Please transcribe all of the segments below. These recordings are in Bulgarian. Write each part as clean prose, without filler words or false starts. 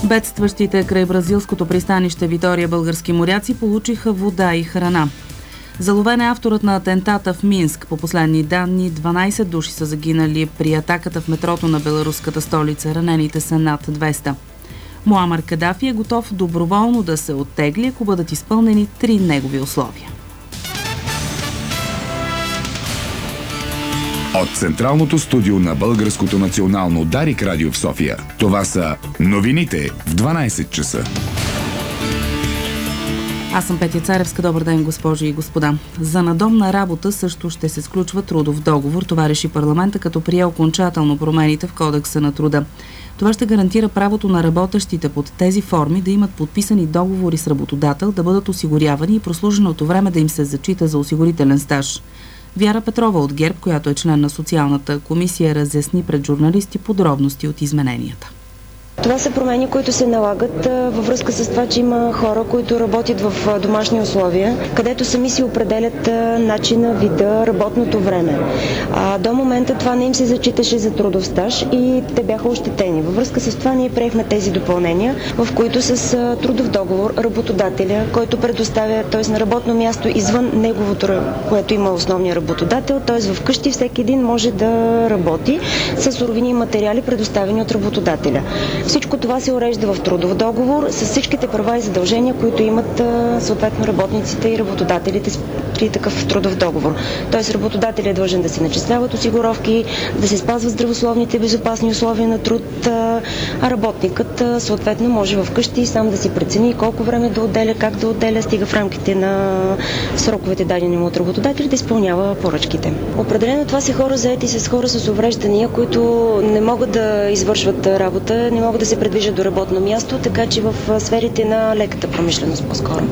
Бедстващите край бразилското пристанище Витория български моряци получиха вода и храна. Заловен е авторът на атентата в Минск. По последни данни 12 души са загинали при атаката в метрото на беларуската столица. Ранените са над 200. Муамар Кадафи е готов доброволно да се оттегли, ако бъдат изпълнени 3 негови условия. От Централното студио на Българското национално Дарик радио в София. Това са новините в 12 часа. Аз съм Петя Царевска. Добър ден, госпожи и господа. За надомна работа също ще се сключва трудов договор. Това реши парламента, като прие окончателно промените в Кодекса на труда. Това ще гарантира правото на работещите под тези форми да имат подписани договори с работодател, да бъдат осигурявани и прослуженото време да им се зачита за осигурителен стаж. Вяра Петрова от ГЕРБ, която е член на Социалната комисия, разясни пред журналисти подробности от измененията. Това са промени, които се налагат във връзка с това, че има хора, които работят в домашни условия, където сами си определят начина, вида, работното време. До момента това не им се зачиташе за трудов стаж и те бяха ощетени. Във връзка с това ние приехме тези допълнения, в които с трудов договор работодателя, който предоставя, т.е. на работно място извън неговото, което има основния работодател, т.е. вкъщи всеки един може да работи с суровини и материали, предоставени от работодателя. Всичко това се урежда в трудов договор с всичките права и задължения, които имат съответно работниците и работодателите при такъв трудов договор. Тоест работодателят е длъжен да се начисляват осигуровки, да се спазват здравословните и безопасни условия на труд, а работникът съответно може вкъщи сам да си прецени колко време да отделя, как да отделя, стига в рамките на сроковете дадени му от работодателя да изпълнява поръчките. Определено това са хора заети с хора с увреждания, които не могат да извършват работа, не могат да се предвижат до работно място, така че в сферите на леката промишленост по-скоро.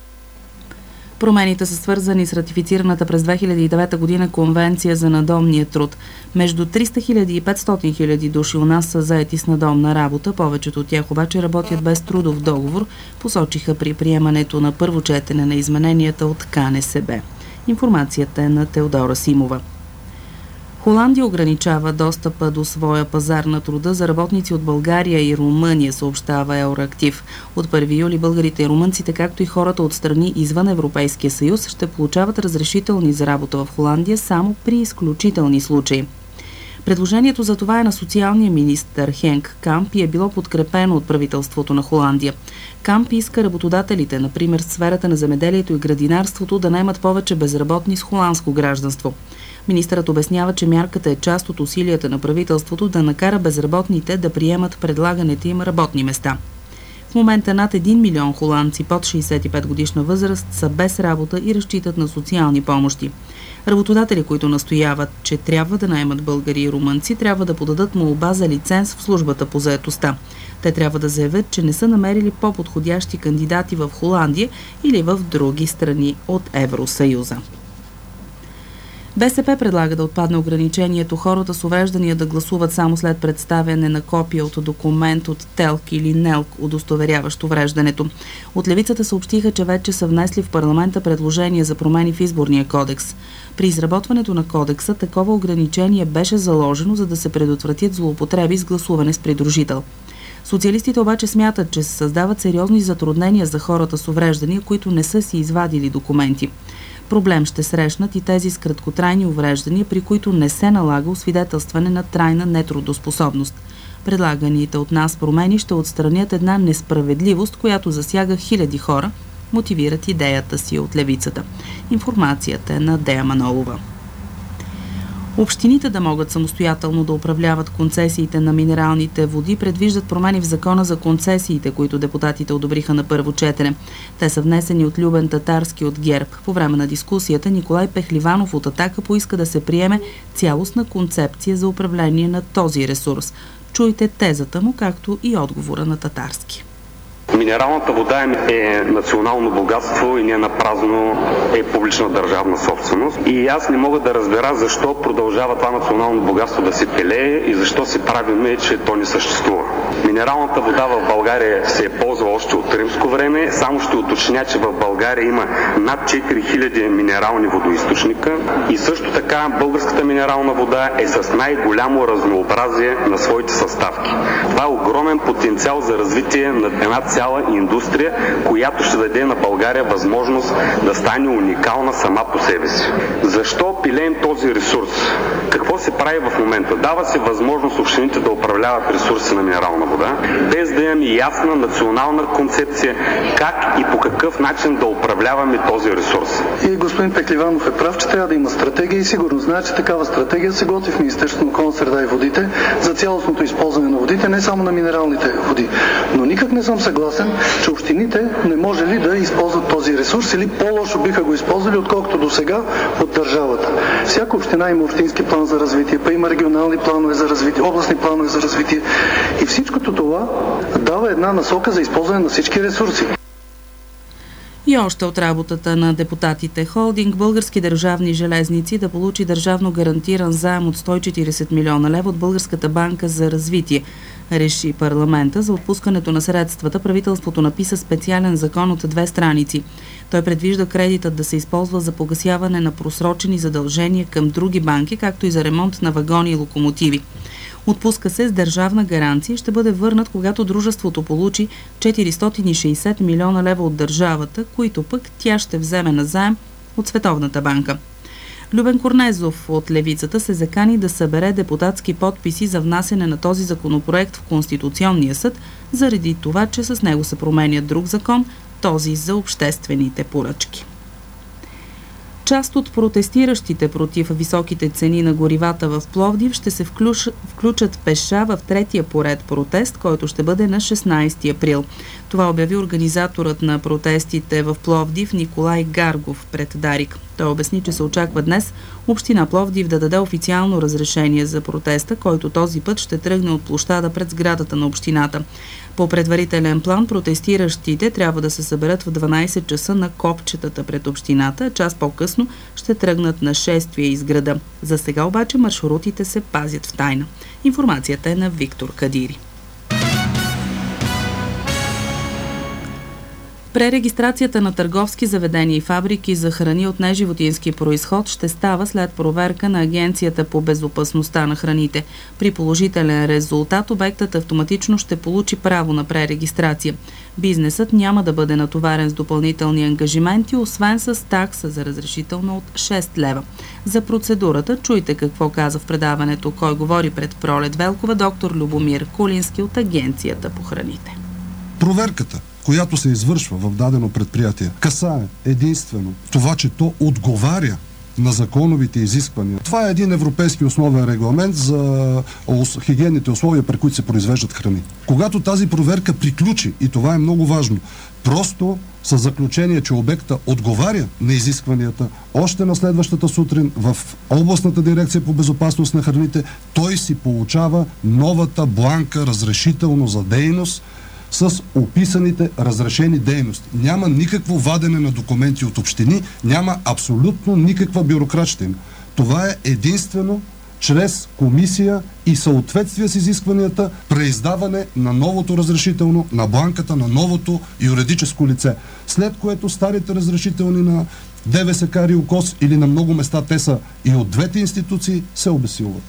Промените са свързани с ратифицираната през 2009 година Конвенция за надомния труд. Между 300 000 и 500 000 души у нас са заети с надомна работа. Повечето от тях обаче работят без трудов договор, посочиха при приемането на първо четене на измененията от КНСБ. Информацията е на Теодора Симова. Холандия ограничава достъпа до своя пазар на труда за работници от България и Румъния, съобщава Евроактив. От 1 юли българите и румънците, както и хората от страни извън Европейския съюз, ще получават разрешителни за работа в Холандия само при изключителни случаи. Предложението за това е на социалния министър Хенк Камп и е било подкрепено от правителството на Холандия. Камп иска работодателите, например в сферата на земеделието и градинарството, да наемат повече безработни с холандско гражданство. Министърът обяснява, че мярката е част от усилията на правителството да накара безработните да приемат предлаганите им работни места. В момента над 1 милион холандци под 65 годишна възраст са без работа и разчитат на социални помощи. Работодатели, които настояват, че трябва да наемат българи и румънци, трябва да подадат молба за лиценз в службата по заетостта. Те трябва да заявят, че не са намерили по-подходящи кандидати в Холандия или в други страни от Евросъюза. БСП предлага да отпадне ограничението хората с увреждания да гласуват само след представяне на копия от документ от ТЕЛК или НЕЛК, удостоверяващ увреждането. От левицата съобщиха, че вече са внесли в парламента предложение за промени в изборния кодекс. При изработването на кодекса такова ограничение беше заложено, за да се предотвратят злоупотреби с гласуване с придружител. Социалистите обаче смятат, че се създават сериозни затруднения за хората с увреждания, които не са си извадили документи. Проблем ще срещнат и тези с краткотрайни увреждания, при които не се налага освидетелстване на трайна нетрудоспособност. Предлаганите от нас промени ще отстранят една несправедливост, която засяга хиляди хора, мотивират идеята си от левицата. Информацията е на Дея Манолова. Общините да могат самостоятелно да управляват концесиите на минералните води предвиждат промени в закона за концесиите, които депутатите одобриха на първо четене. Те са внесени от Любен Татарски от ГЕРБ. По време на дискусията Николай Пехливанов от Атака поиска да се приеме цялостна концепция за управление на този ресурс. Чуйте тезата му, както и отговора на Татарски. Минералната вода е национално богатство и не напразно е публична държавна собственост. И аз не мога да разбера защо продължава това национално богатство да се пилее и защо се правиме, че то не съществува. Минералната вода в България се е ползва още от римско време. Само ще уточня, че в България има над 4000 минерални водоизточника и също така българската минерална вода е с най-голямо разнообразие на своите съставки. Това е огромен потенциал за развитие на една цяла индустрия, която ще даде на България възможност да стане уникална сама по себе си. Защо пилеем този ресурс? Какво се прави в момента? Дава се възможност общините да управляват ресурси на минерална вода, без да имаме ясна национална концепция как и по какъв начин да управляваме този ресурс. И господин Пехливанов е прав, че трябва да има стратегия и сигурно знае, че такава стратегия се готви в Министерството на околната среда и водите за цялостното използване на водите, не само на минералните води. Но никак не съм съгласен, че общините не може ли да използват този ресурс или по-лошо биха го използвали, отколкото до сега от държавата. Всяка община има общински план за развитие, па има регионални планове за развитие, областни планове за развитие и всичкото това дава една насока за използване на всички ресурси. И още от работата на депутатите. Холдинг Български държавни железници да получи държавно гарантиран заем от 140 милиона лева от Българската банка за развитие. Реши парламента. За отпускането на средствата правителството написа специален закон от 2 страници. Той предвижда кредитът да се използва за погасяване на просрочени задължения към други банки, както и за ремонт на вагони и локомотиви. Отпуска се с държавна гаранция и ще бъде върнат, когато дружеството получи 460 милиона лева от държавата, които пък тя ще вземе на заем от Световната банка. Любен Корнезов от Левицата се закани да събере депутатски подписи за внасяне на този законопроект в Конституционния съд, заради това, че с него се променя друг закон, този за обществените поръчки. Част от протестиращите против високите цени на горивата в Пловдив ще се включат пеша в третия поред протест, който ще бъде на 16 април. Това обяви организаторът на протестите в Пловдив Николай Гаргов пред Дарик. Той обясни, че се очаква днес община Пловдив да даде официално разрешение за протеста, който този път ще тръгне от площада пред сградата на общината. По предварителен план протестиращите трябва да се съберат в 12 часа на копчетата пред общината, час по-късно ще тръгнат на шествие из града. За сега обаче маршрутите се пазят в тайна. Информацията е на Виктор Кадири. Пререгистрацията на търговски заведения и фабрики за храни от неживотински произход ще става след проверка на Агенцията по безопасността на храните. При положителен резултат обектът автоматично ще получи право на пререгистрация. Бизнесът няма да бъде натоварен с допълнителни ангажименти, освен с такса за разрешително от 6 лева. За процедурата чуйте какво каза в предаването "Кой говори" пред Пролет Велкова доктор Любомир Кулински от Агенцията по храните. Проверката, която се извършва в дадено предприятие, касае единствено това, че то отговаря на законовите изисквания. Това е един европейски основен регламент за хигиенните условия, при които се произвеждат храни. Когато тази проверка приключи, и това е много важно, просто със заключение, че обекта отговаря на изискванията, още на следващата сутрин в областната дирекция по безопасност на храните той си получава новата бланка разрешително за дейност с описаните разрешени дейности. Няма никакво вадене на документи от общини, няма абсолютно никаква бюрократщина. Това е единствено чрез комисия и съответствие с изискванията преиздаване на новото разрешително, на бланката на новото юридическо лице. След което старите разрешителни на ДВСК, РИОКОС или на много места те са и от двете институции се обезсилват.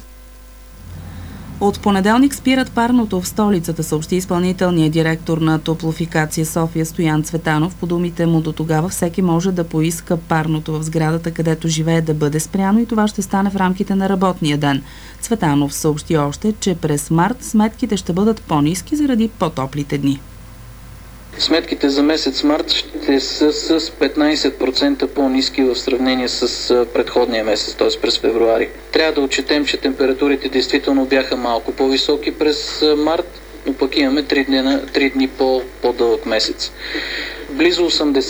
От понеделник спират парното в столицата, съобщи изпълнителният директор на Топлофикация София Стоян Цветанов. По думите му до тогава всеки може да поиска парното в сградата, където живее, да бъде спряно и това ще стане в рамките на работния ден. Цветанов съобщи още, че през март сметките ще бъдат по-ниски заради по-топлите дни. Сметките за месец март ще са с 15% по-ниски в сравнение с предходния месец, т.е. през февруари. Трябва да отчетем, че температурите действително бяха малко по-високи през март, но пък имаме 3 дни по-дълъг месец. Близо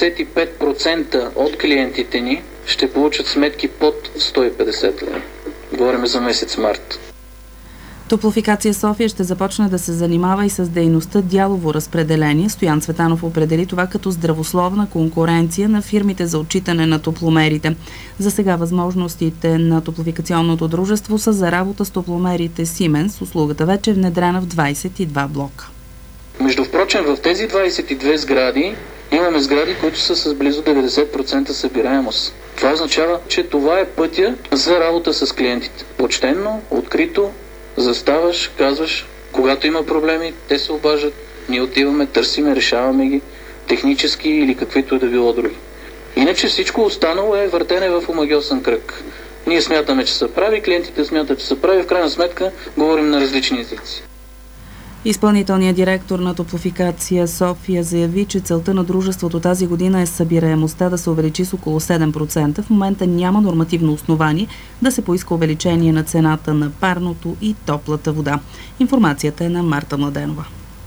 85% от клиентите ни ще получат сметки под 150 лева. Говорим за месец март. Топлофикация София ще започне да се занимава и с дейността дялово разпределение. Стоян Цветанов определи това като здравословна конкуренция на фирмите за отчитане на топломерите. За сега възможностите на топлофикационното дружество са за работа с топломерите Siemens. Услугата вече е внедрена в 22 блока. Между впрочем, в тези 22 сгради имаме сгради, които са с близо 90% събираемост. Това означава, че това е пътя за работа с клиентите. Почтенно, открито, заставаш, казваш, когато има проблеми, те се обаждат, ние отиваме, търсиме, решаваме ги, технически или каквито и да било други. Иначе всичко останало е въртене в омагьосан кръг. Ние смятаме, че са прави, клиентите смятат, че са прави, в крайна сметка говорим на различни езици. Изпълнителният директор на Топлофикация София заяви, че целта на дружеството тази година е събираемостта да се увеличи с около 7%. В момента няма нормативно основание да се поиска увеличение на цената на парното и топлата вода. Информацията е на Марта Младенова.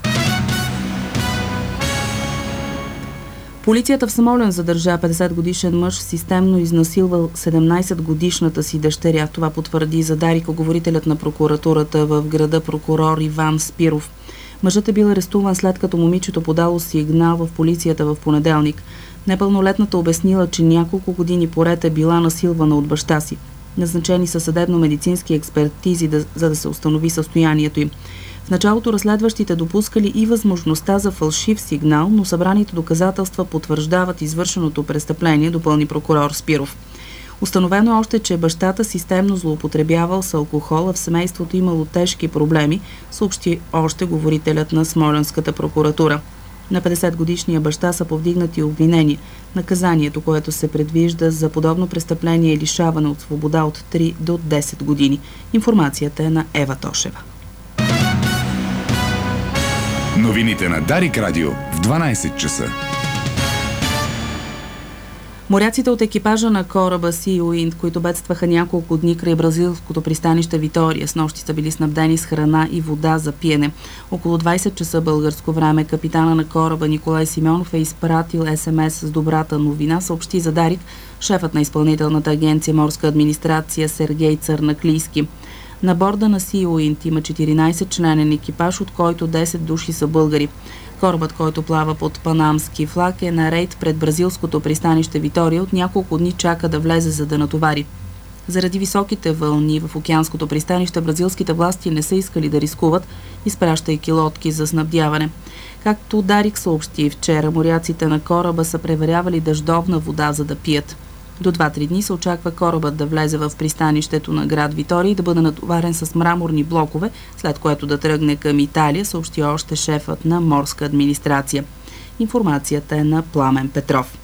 Полицията в Смолян задържа 50-годишен мъж, системно изнасилвал 17-годишната си дъщеря. Това потвърди за Дарик говорителят на прокуратурата в града прокурор Иван Спиров. Мъжът е бил арестуван след като момичето подало сигнал в полицията в понеделник. Непълнолетната обяснила, че няколко години поред е била насилвана от баща си. Назначени са съдебно-медицински експертизи, за да се установи състоянието им. В началото разследващите допускали и възможността за фалшив сигнал, но събраните доказателства потвърждават извършеното престъпление, допълни прокурор Спиров. Установено още, че бащата системно злоупотребявал с алкохол, а в семейството имало тежки проблеми, съобщи още говорителят на Смолянската прокуратура. На 50-годишния баща са повдигнати обвинения. Наказанието, което се предвижда за подобно престъпление, е лишаване от свобода от 3 до 10 години. Информацията е на Ева Тошева. Новините на Дарик Радио в 12 часа. Моряците от екипажа на кораба Sea Wind, които бедстваха няколко дни край бразилското пристанище Витория, снощи са били снабдени с храна и вода за пиене. Около 20 часа българско време капитана на кораба Николай Симеонов е изпратил СМС с добрата новина, съобщи за Дарик шефът на изпълнителната агенция морска администрация Сергей Църнаклийски. На борда на Sea Wind има 14 членен екипаж, от който 10 души са българи. Корабът, който плава под панамски флаг, е на рейд пред бразилското пристанище Витория. От няколко дни чака да влезе, за да натовари. Заради високите вълни в океанското пристанище, бразилските власти не са искали да рискуват, изпращайки лодки за снабдяване. Както Дарик съобщи вчера, моряците на кораба са преверявали дъждовна вода, за да пият. До 2-3 дни се очаква корабът да влезе в пристанището на град Витория и да бъде натоварен с мраморни блокове, след което да тръгне към Италия, съобщи още шефът на морска администрация. Информацията е на Пламен Петров.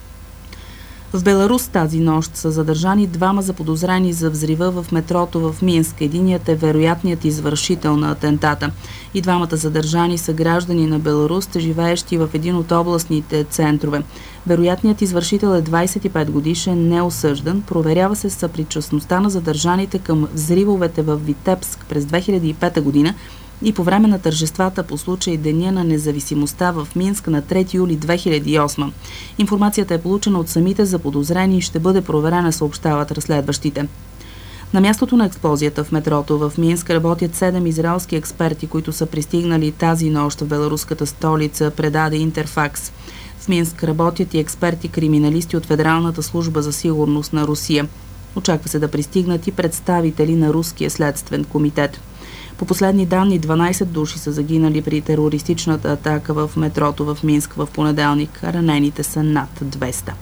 В Беларус тази нощ са задържани двама заподозрени за взрива в метрото в Минск. Единият е вероятният извършител на атентата. И двамата задържани са граждани на Беларус, живеещи в един от областните центрове. Вероятният извършител е 25 годишен, неосъждан. Проверява се съпричастността на задържаните към взривовете в Витебск през 2005 година и по време на тържествата по случай Деня на независимостта в Минск на 3 юли 2008. Информацията е получена от самите заподозрени и ще бъде проверена, съобщават разследващите. На мястото на експлозията в метрото в Минск работят 7 израелски експерти, които са пристигнали тази нощ в беларуската столица, предаде Интерфакс. В Минск работят и експерти-криминалисти от Федералната служба за сигурност на Русия. Очаква се да пристигнат и представители на Руския следствен комитет. По последни данни 12 души са загинали при терористичната атака в метрото в Минск в понеделник. Ранените са над 200.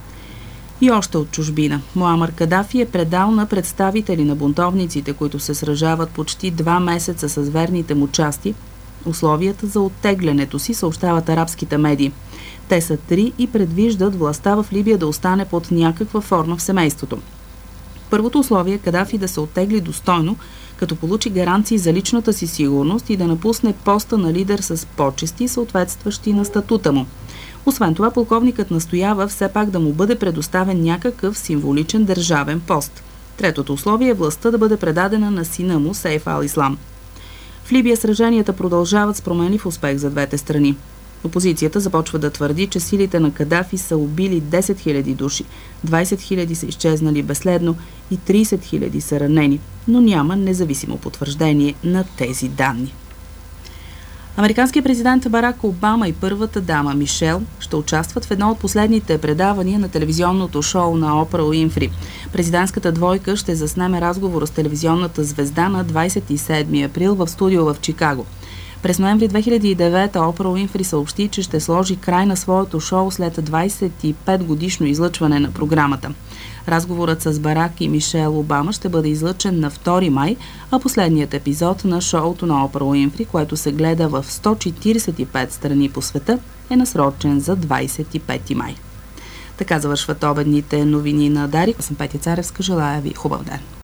И още от чужбина. Муамар Кадафи е предал на представители на бунтовниците, които се сражават почти 2 месеца с верните му части, условията за оттеглянето си, съобщават арабските медии. Те са 3 и предвиждат властта в Либия да остане под някаква форма в семейството. Първото условие е Кадафи да се оттегли достойно, като получи гаранции за личната си сигурност и да напусне поста на лидер с почести, съответстващи на статута му. Освен това, полковникът настоява все пак да му бъде предоставен някакъв символичен държавен пост. Третото условие е властта да бъде предадена на сина му Сейф ал-Ислам. В Либия сраженията продължават с променлив успех за двете страни. Опозицията започва да твърди, че силите на Кадафи са убили 10 000 души, 20 000 са изчезнали безследно и 30 000 са ранени, но няма независимо потвърждение на тези данни. Американският президент Барак Обама и първата дама Мишел ще участват в едно от последните предавания на телевизионното шоу на Опра Уинфри. Президентската двойка ще заснеме разговора с телевизионната звезда на 27 април в студио в Чикаго. През ноември 2009 Опра Уинфри съобщи, че ще сложи край на своето шоу след 25 годишно излъчване на програмата. Разговорът с Барак и Мишел Обама ще бъде излъчен на 2 май, а последният епизод на шоуто на Опра Уинфри, което се гледа в 145 страни по света, е насрочен за 25 май. Така завършват обедните новини на Дарик. Аз съм Петя Царевска. Желая ви хубав ден.